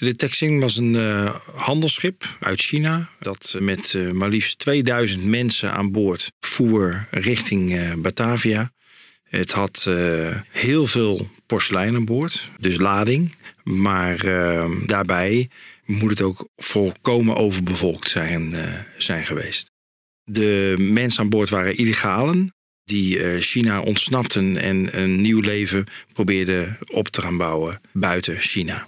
De Texin was een handelsschip uit China dat met maar liefst 2000 mensen aan boord voer richting Batavia. Het had heel veel porselein aan boord, dus lading. Maar daarbij moet het ook volkomen overbevolkt zijn geweest. De mensen aan boord waren illegalen die China ontsnapten en een nieuw leven probeerden op te gaan bouwen buiten China.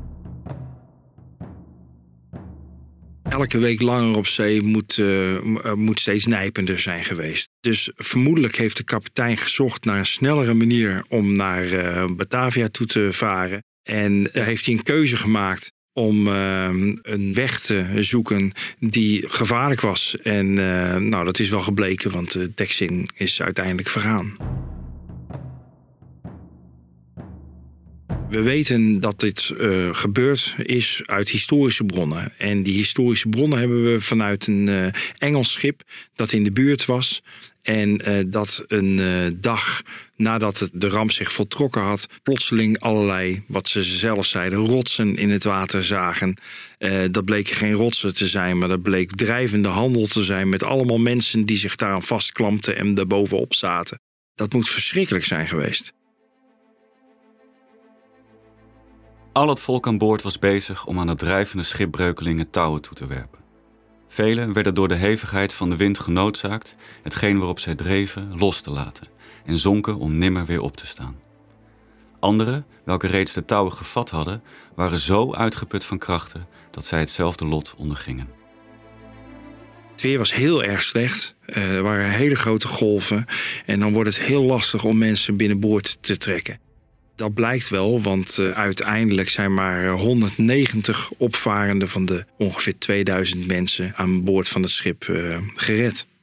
Elke week langer op zee moet steeds nijpender zijn geweest. Dus vermoedelijk heeft de kapitein gezocht naar een snellere manier om naar Batavia toe te varen. En heeft hij een keuze gemaakt om een weg te zoeken die gevaarlijk was. En dat is wel gebleken, want de Texin is uiteindelijk vergaan. We weten dat dit gebeurd is uit historische bronnen. En die historische bronnen hebben we vanuit een Engels schip dat in de buurt was. En dat een dag nadat de ramp zich voltrokken had, plotseling allerlei, wat ze zelf zeiden, rotsen in het water zagen. Dat bleken geen rotsen te zijn, maar dat bleek drijvende handel te zijn met allemaal mensen die zich daaraan vastklampten en daarbovenop zaten. Dat moet verschrikkelijk zijn geweest. Al het volk aan boord was bezig om aan de drijvende schipbreukelingen touwen toe te werpen. Velen werden door de hevigheid van de wind genoodzaakt hetgeen waarop zij dreven los te laten en zonken om nimmer weer op te staan. Anderen, welke reeds de touwen gevat hadden, waren zo uitgeput van krachten dat zij hetzelfde lot ondergingen. Het weer was heel erg slecht. Er waren hele grote golven en dan wordt het heel lastig om mensen binnenboord te trekken. Dat blijkt wel, want uiteindelijk zijn maar 190 opvarenden van de ongeveer 2000 mensen aan boord van het schip gered.